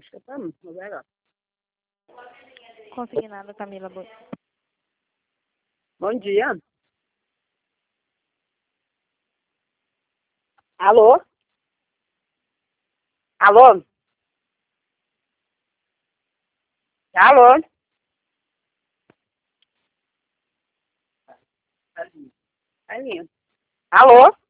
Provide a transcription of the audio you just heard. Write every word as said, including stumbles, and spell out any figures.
escutando? Agora. Consignado, Camila. Bo... Bom dia. Alô? Alô? Alô? Ali. Alô?